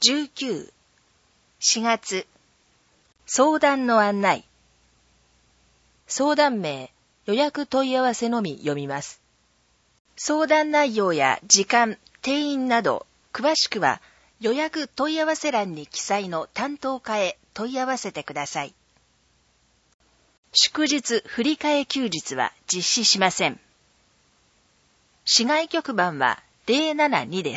19、4月、相談の案内。相談名、予約問い合わせのみ読みます。相談内容や時間、定員など、詳しくは予約問い合わせ欄に記載の担当課へ問い合わせてください。祝日振り替え休日は実施しません。市外局番は072です。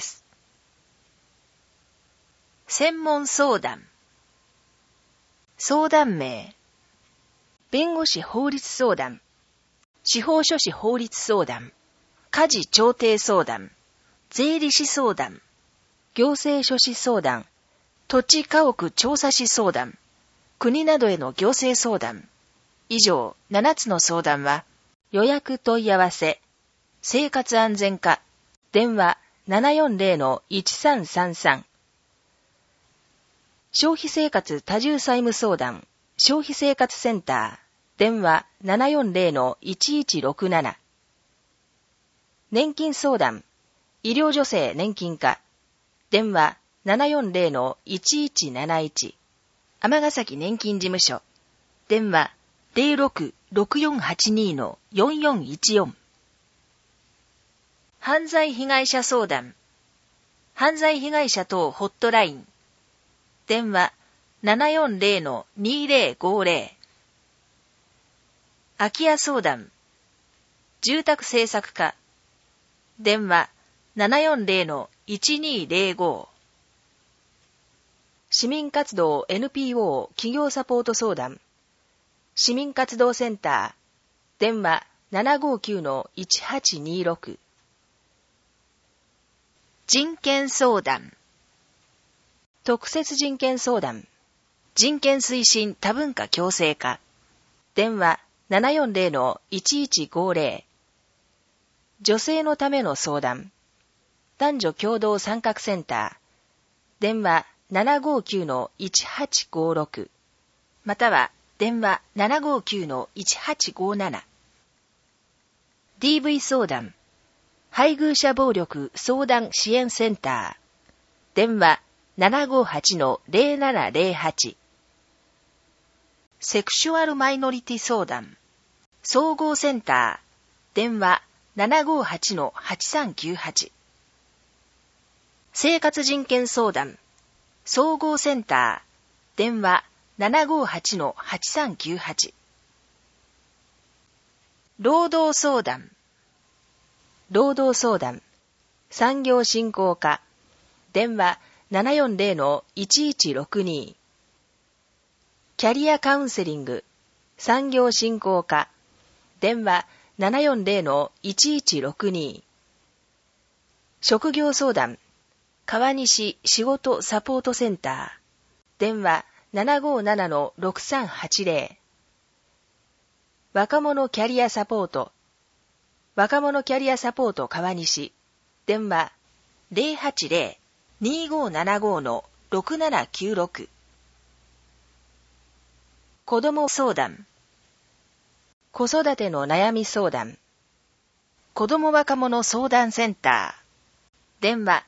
専門相談。相談名。弁護士法律相談。司法書士法律相談。家事調停相談。税理士相談。行政書士相談。土地家屋調査士相談。国などへの行政相談。以上7つの相談は、予約問い合わせ、生活安全課、電話 740-1333。消費生活多重債務相談、消費生活センター、電話 740-1167。年金相談、医療助成年金課、電話 740-1171。尼崎年金事務所、電話 06-6482-4414。犯罪被害者相談、犯罪被害者等ホットライン、電話 740-2050。空き家相談、住宅政策課、電話 740-1205。市民活動 NPO 企業サポート相談、市民活動センター、電話 759-1826。人権相談、特設人権相談、人権推進多文化共生課、電話 740-1150。女性のための相談、男女共同参画センター、電話 759-1856。または電話 759-1857。DV 相談、配偶者暴力相談支援センター、電話 758-0708。セクシュアルマイノリティ相談、総合センター、電話 758-8398。生活人権相談、総合センター、電話 758-8398。労働相談、労働相談、産業振興課、電話 740-1162。キャリアカウンセリング、産業振興課、電話 740-1162。職業相談、川西仕事サポートセンター、電話 757-6380。若者キャリアサポート、若者キャリアサポート川西、電話 080-2575-6796。子ども相談、子育ての悩み相談、子ども若者相談センター、電話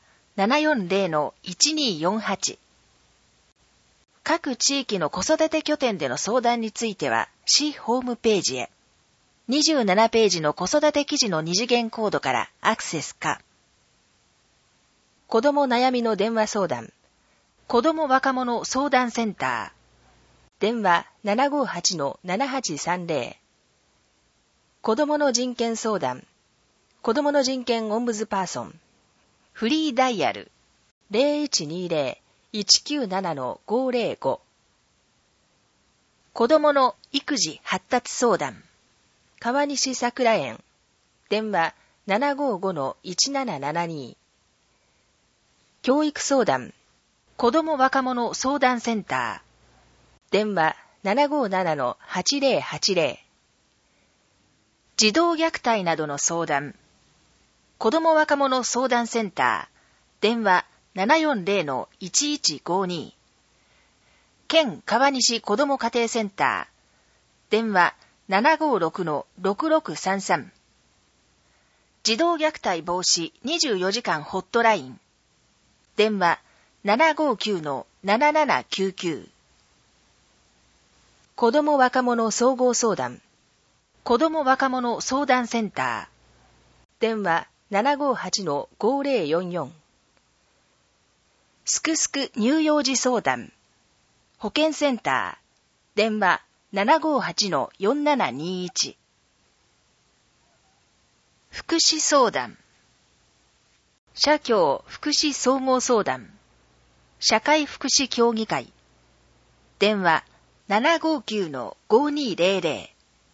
740-1248。各地域の子育て拠点での相談については、市ホームページへ。27ページの子育て記事の二次元コードからアクセスか。子ども悩みの電話相談、子ども若者相談センター、電話 758-7830。子どもの人権相談、子どもの人権オンブズパーソン、フリーダイヤル 0120-197-505。子どもの育児発達相談、川西桜園、電話 755-1772。教育相談、子ども若者相談センター、電話 757-8080。児童虐待などの相談、子ども若者相談センター、電話 740-1152。県川西子ども家庭センター、電話 756-6633。児童虐待防止24時間ホットライン、電話 759-7799。子ども若者総合相談。子ども若者相談センター。電話758-5044。すくすく乳幼児相談。保健センター。電話758-4721。福祉相談。社協福祉総合相談。社会福祉協議会。電話759-5200。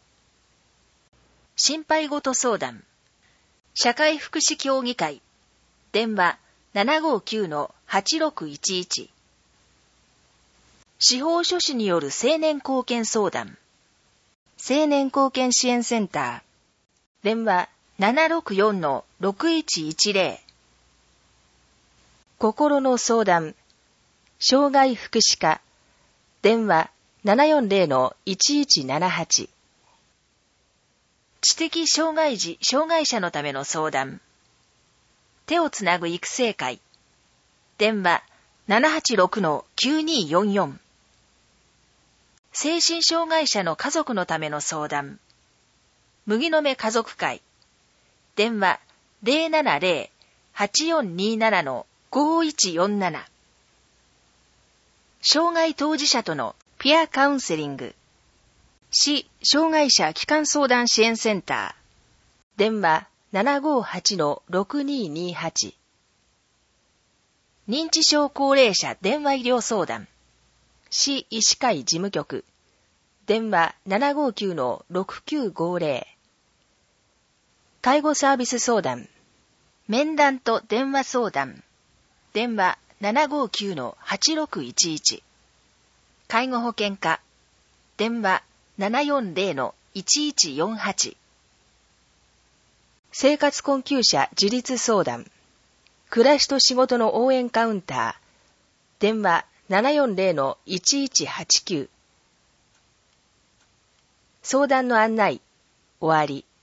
心配ごと相談。社会福祉協議会。電話759-8611。司法書士による青年貢献相談。青年貢献支援センター。電話764-6110。心の相談。障害福祉課。電話740-1178。知的障害児・障害者のための相談。手をつなぐ育成会。電話786-9244。精神障害者の家族のための相談。麦の芽家族会。電話070-8427-5147。障害当事者とのピアカウンセリング。市障害者基幹相談支援センター。電話758-6228。認知症高齢者電話医療相談。市医師会事務局。電話759-6950。介護サービス相談。面談と電話相談。電話759-8611。介護保険課。電話740-1148。生活困窮者自立相談。暮らしと仕事の応援カウンター。電話740-1189。相談の案内、終わり。